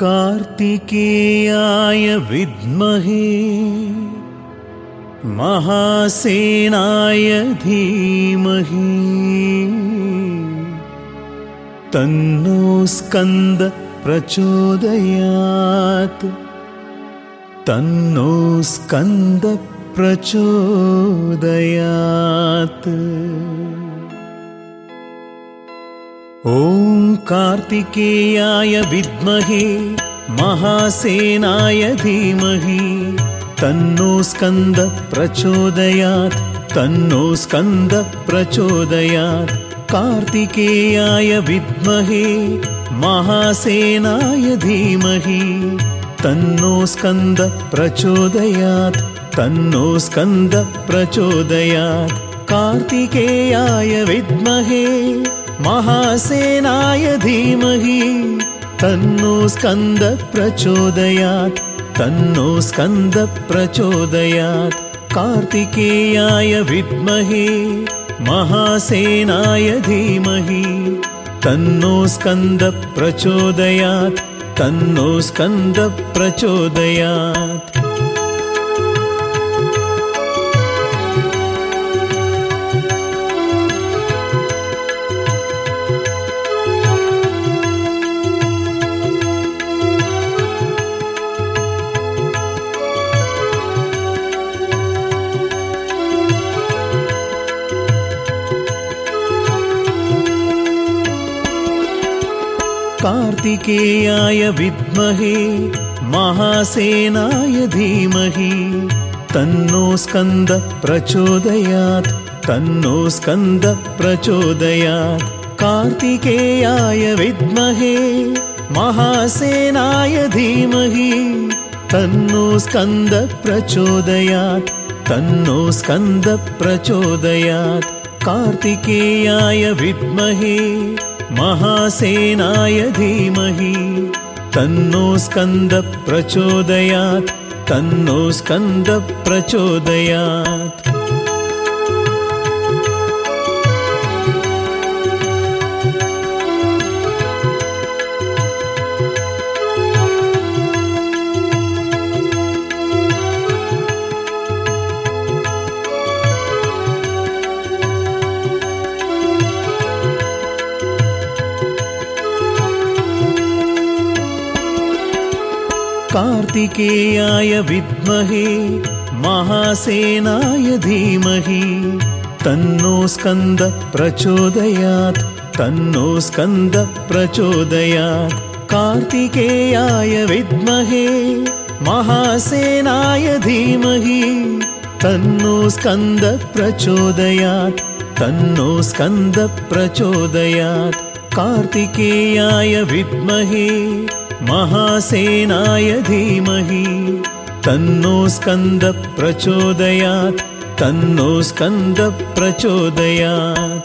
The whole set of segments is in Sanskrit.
कार्तिकेयाय विद्महे महासेनाय धीमहि तन्नो स्कंद प्रचोदयात् तन्नो स्कंद प्रचोदयात्। ॐ कार्तिकेयाय विद्महे महासेनाय धीमहि तन्नो स्कंद प्रचोदयात् तन्नो स्कंद प्रचोदयात्। कार्तिकेयाय विद्महे महासेनाय धीमहि तन्नो स्कंद प्रचोदयात् तन्नो स्कंद प्रचोदयात्। कार्तिकेयाय विद्महे महासेनाय धीमहि तन्नो स्कंद प्रचोदयात् तन्नो स्कंद प्रचोदयात्। कार्तिकेयाय विद्महे महासेनाय धीमहि तन्नो स्कंद प्रचोदयात् तन्नो स्कंद प्रचोदयात्। कार्तिकेयाय विद्महे महासेनाय धीमहि तन्नो स्कंद प्रचोदयात् तन्नो स्कंद प्रचोदयात्। कार्तिकेयाय विद्महे महासेनाय धीमहि तन्नो स्कंद प्रचोदयात् तन्नो स्कंद प्रचोदयात्। कार्तिकेयाय विद्महे महासेनाय धीमहि तन्नो स्कंद प्रचोदयात् तन्नो स्कंद प्रचोदयात्। कार्तिकेयाय विद्महे महासेनाय धीमहि तन्नो स्कंद प्रचोदयात् तन्नो स्कंद प्रचोदयात्। कार्तिकेयाय विद्महे महासेनाय धीमहि तन्नो स्कंद प्रचोदयात् तन्नो स्कंद प्रचोदयात्। कार्तिकेयाय विद्महे महासेनाय धीमहि तन्नो स्कंद प्रचोदयात् तन्नो स्कंद प्रचोदयात्।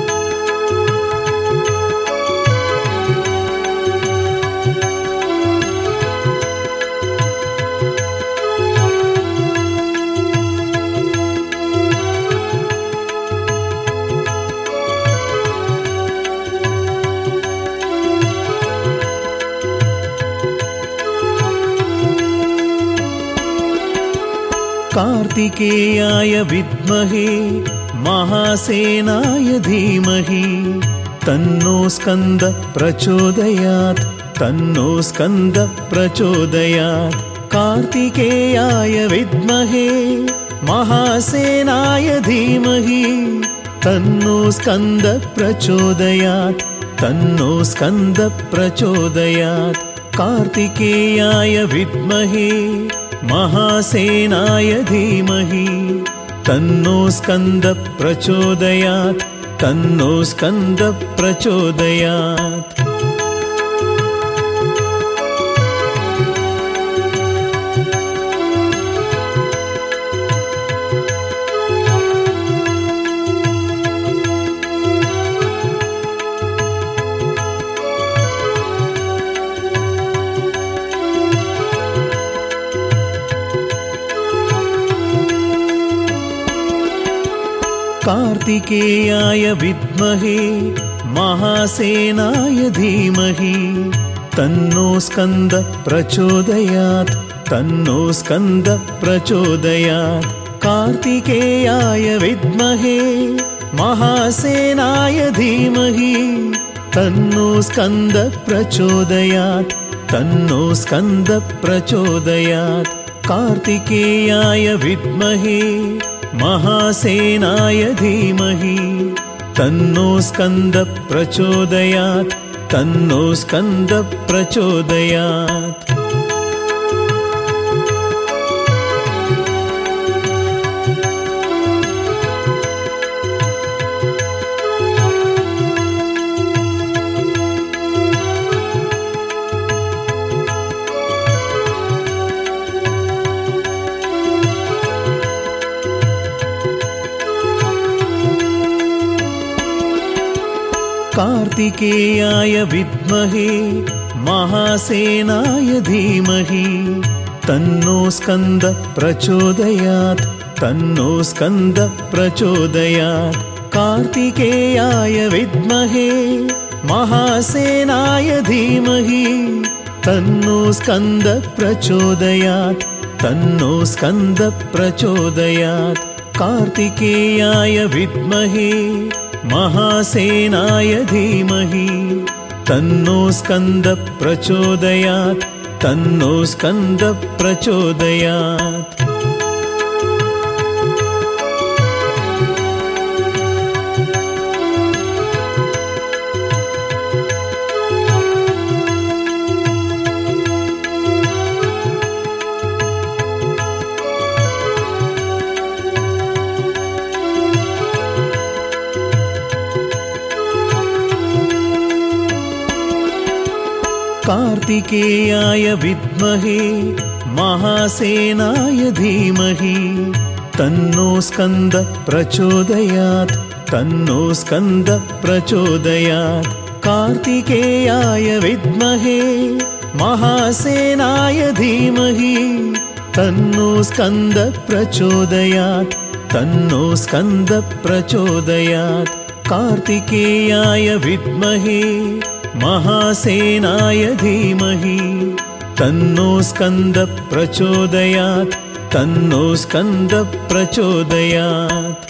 कार्तिकेयाय विद्महे महासेनाय धीमहि तन्नो स्कंद प्रचोदयात् तन्नो स्कंद प्रचोदयात्। कार्तिकेयाय विद्महे महासेनाय धीमहि तन्नो स्कंद प्रचोदयात् तन्नो स्कंद प्रचोदयात्। कार्तिकेयाय विद्महे महासेनाय धीमहि तन्नो स्कंद प्रचोदयात् तन्नो स्कंद प्रचोदयात्। कार्तिकेयाय विद्महे महासेनाय धीमहि तन्नो स्कन्दः प्रचोदयात् तन्नो स्कन्दः प्रचोदयात् कार्तिकेयाय विद्महे महासेनाय धीमहि तन्नो स्कन्दः प्रचोदयात् तन्नो स्कन्दः प्रचोदयात् कार्तिकेयाय विद्महे महासेनाय धीमहि तन्नो स्कन्दः प्रचोदयात् तन्नो स्कन्दः प्रचोदयात् कार्तिकेयाय विद्महे महासेनाय धीमहि तन्नो स्कन्दः प्रचोदयात् तन्नो स्कन्दः प्रचोदयात् कार्तिकेयाय विद्महे महासेनाय धीमहि तन्नो स्कन्दः प्रचोदयात् तन्नो स्कन्दः प्रचोदयात् कार्तिकेयाय विद्महे महासेनाय धीमहि तन्नो स्कन्दः प्रचोदयात् तन्नो स्कन्दः प्रचोदयात् कार्तिकेयाय विद्महे महासेनाय धीमहि तन्नो स्कन्दः प्रचोदयात् तन्नो स्कन्दः प्रचोदयात् कार्तिकेयाय विद्महे महासेनाय धीमहि तन्नो स्कन्दः प्रचोदयात् तन्नो स्कन्दः प्रचोदयात् कार्तिकेयाय विद्महे महासेनाय धीमहि तन्नो स्कन्दः प्रचोदयात् तन्नो स्कन्दः प्रचोदयात्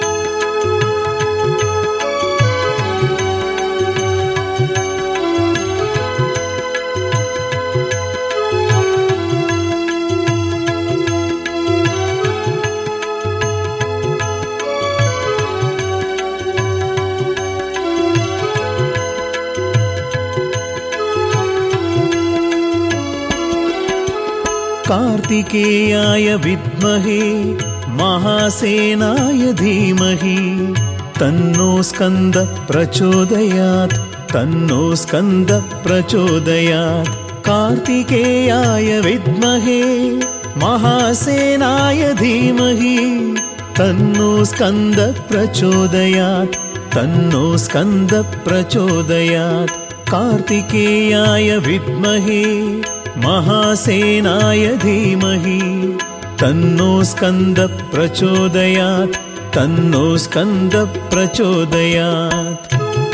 कार्तिकेयाय विद्महे महासेनाय धीमहि तन्नो स्कन्दः प्रचोदयात् तन्नो स्कन्दः प्रचोदयात् कार्तिकेयाय विद्महे महासेनाय धीमहि तन्नो स्कन्दः प्रचोदयात् तन्नो स्कन्दः प्रचोदयात् कार्तिकेयाय विद्महे महासेनाय धीमहि तन्नो स्कन्दः प्रचोदयात् तन्नो स्कन्दः प्रचोदयात्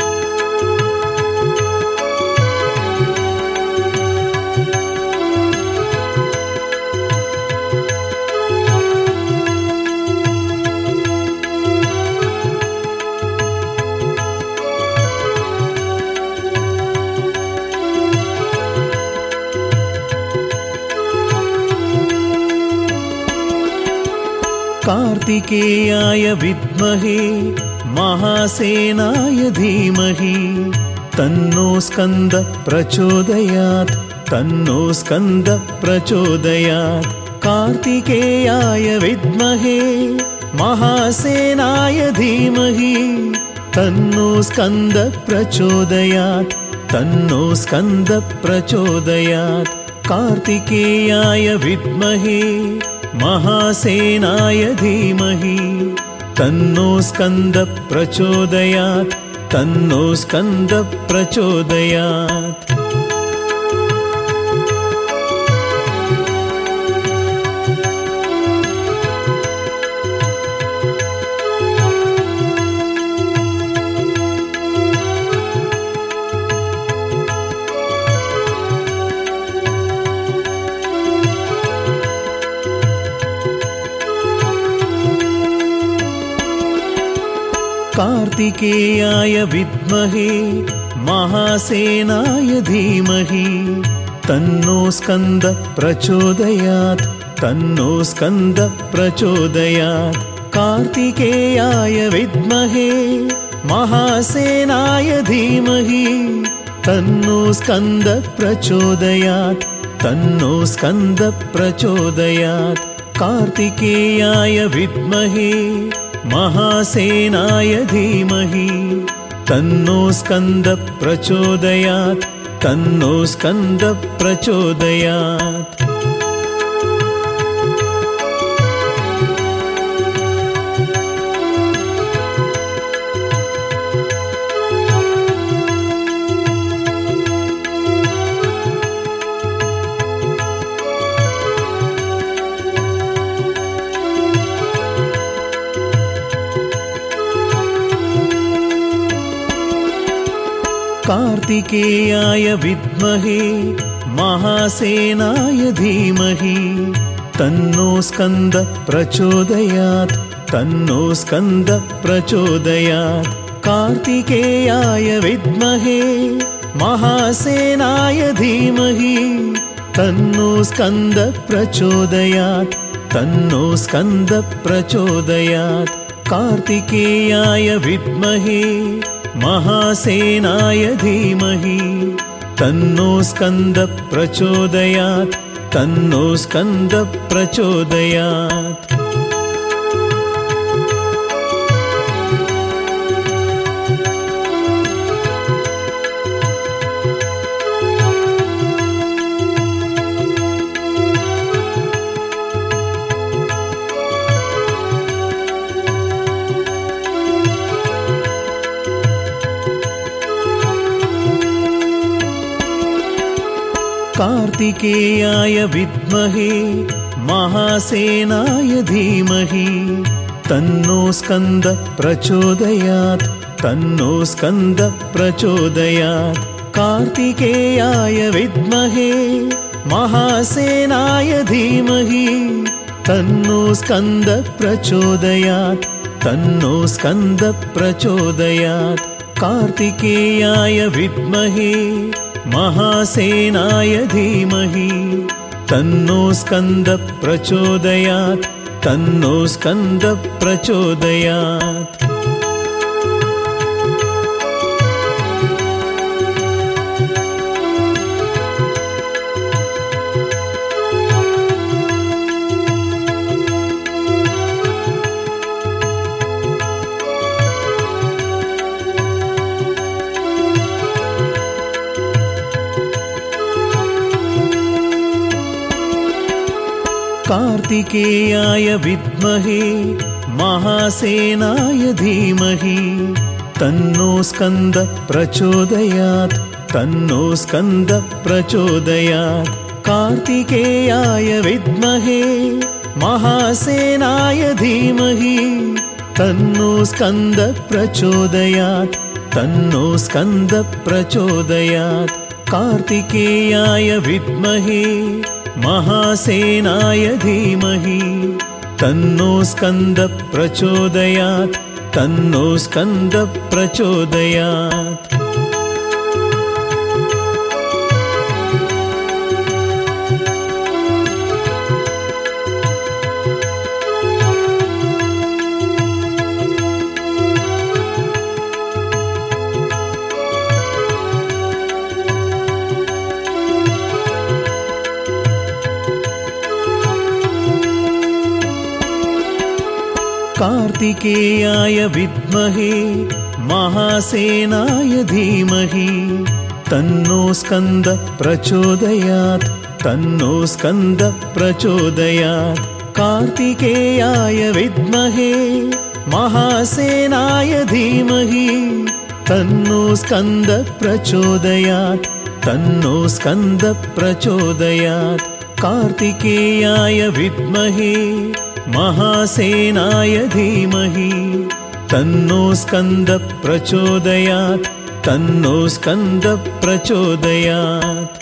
कार्तिकेयाय विद्महे महासेनाय धीमहि तन्नो स्कन्दः प्रचोदयात् तन्नो स्कन्दः प्रचोदयात् कार्तिकेयाय विद्महे महासेनाय धीमहि तन्नो स्कन्दः प्रचोदयात् तन्नो स्कन्दः प्रचोदयात् कार्तिकेयाय विद्महे महासेनाय धीमहि तन्नो स्कन्दः प्रचोदयात् तन्नो स्कन्दः प्रचोदयात् कार्तिकेयाय विद्महे महासेनाय धीमहि तन्नो स्कन्दः प्रचोदयात् तन्नो स्कन्दः प्रचोदयात् कार्तिकेयाय विद्महे महासेनाय धीमहि तन्नो स्कन्दः प्रचोदयात् तन्नो स्कन्दः प्रचोदयात् कार्तिकेयाय विद्महे महासेनाय धीमहि तन्नो स्कन्दः प्रचोदयात् तन्नो स्कन्दः प्रचोदयात् कार्तिकेयाय विद्महे महासेनाय धीमहि तन्नो स्कन्दः प्रचोदयात् तन्नो स्कन्दः प्रचोदयात् कार्तिकेयाय विद्महे महासेनाय धीमहि तन्नो स्कन्दः प्रचोदयात् तन्नो स्कन्दः प्रचोदयात् कार्तिकेयाय विद्महे महासेनाय धीमहि तन्नो स्कन्दः प्रचोदयात् तन्नो स्कन्दः प्रचोदयात् कार्तिकेयाय विद्महे महासेनाय धीमहि तन्नो स्कन्दः प्रचोदयात् तन्नो स्कन्दः प्रचोदयात् कार्तिकेयाय विद्महे महासेनाय धीमहि तन्नो स्कन्दः प्रचोदयात् तन्नो स्कन्दः प्रचोदयात् कार्तिकेयाय विद्महे महासेनाय धीमहि तन्नो स्कन्दः प्रचोदयात् तन्नो स्कन्दः प्रचोदयात् कार्तिकेयाय विद्महे महासेनाय धीमहि तन्नो स्कन्दः प्रचोदयात् तन्नो स्कन्दः प्रचोदयात् कार्तिकेयाय विद्महे महासेनाय धीमहि तन्नो स्कन्दः प्रचोदयात् तन्नो स्कन्दः प्रचोदयात् कार्तिकेयाय विद्महे महासेनाय धीमहि तन्नो स्कन्दः प्रचोदयात् तन्नो स्कन्दः प्रचोदयात् कार्तिकेयाय विद्महे महासेनाय धीमहि तन्नो स्कन्दः प्रचोदयात् तन्नो स्कन्दः प्रचोदयात् कार्तिकेयाय विद्महे महासेनाय धीमहि तन्नो स्कन्दः प्रचोदयात् तन्नो स्कन्दः प्रचोदयात् कार्तिकेयाय विद्महे महासेनाय धीमहि तन्नो स्कन्दः प्रचोदयात् तन्नो स्कन्दः प्रचोदयात्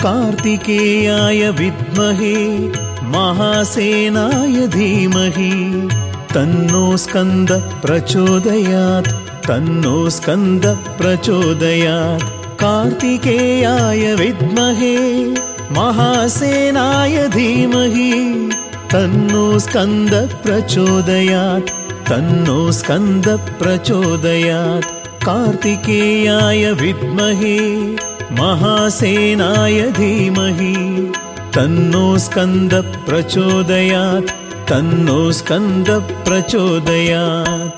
कार्तिकेयाय विद्महे महासेनाय धीमहि तन्नो स्कन्दः प्रचोदयात् तन्नो स्कन्दः प्रचोदयात् कार्तिकेयाय विद्महे महासेनाय धीमहि तन्नो स्कन्दः प्रचोदयात् तन्नो स्कन्दः प्रचोदयात् कार्तिकेयाय विद्महे महासेनाय धीमहि तन्नो स्कन्दः प्रचोदयात् तन्नो स्कन्दः प्रचोदयात्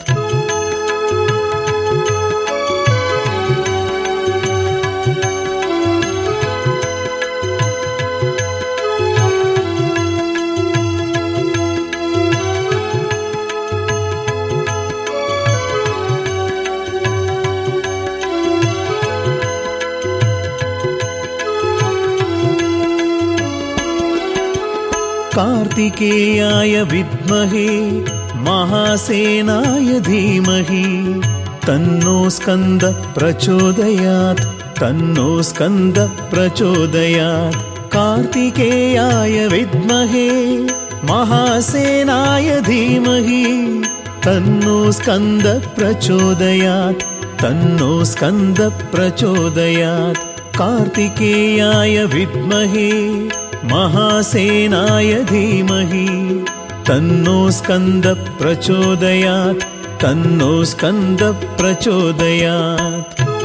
कार्तिकेयाय विद्महे महासेनाय धीमहि तन्नो स्कन्दः प्रचोदयात् तन्नो स्कन्दः प्रचोदयात् कार्तिकेयाय विद्महे महासेनाय धीमहि तन्नो स्कन्दः प्रचोदयात् तन्नो स्कन्दः प्रचोदयात् कार्तिकेयाय विद्महे महासेनाय धीमहि तन्नो स्कन्दः प्रचोदयात् तन्नो स्कन्दः प्रचोदयात्